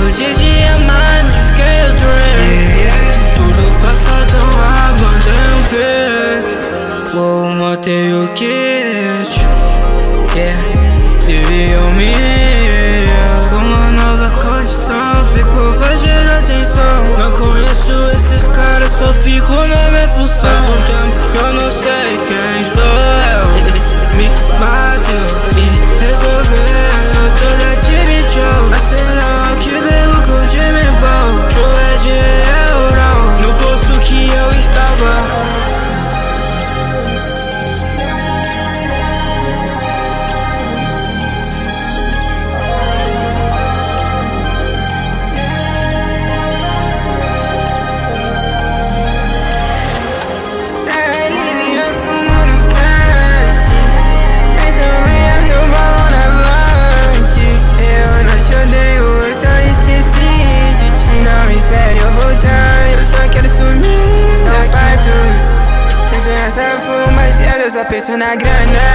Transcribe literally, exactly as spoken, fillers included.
de dia, mas me fiquei o dream. Tudo passa tão rápido, mantém um pique. Uou, matei o kit. Yeah, vivi um dia, uma nova condição. Fico fazendo atenção. Não conheço esses caras, só fico na minha função. Faz um tempo eu não sei quem sou eu. Esse mix bateu e resolveu. Eu tô da time show, mas sei não que bebo com time bom. Chulé de euro, no posto que eu estava. Eu só penso na grana.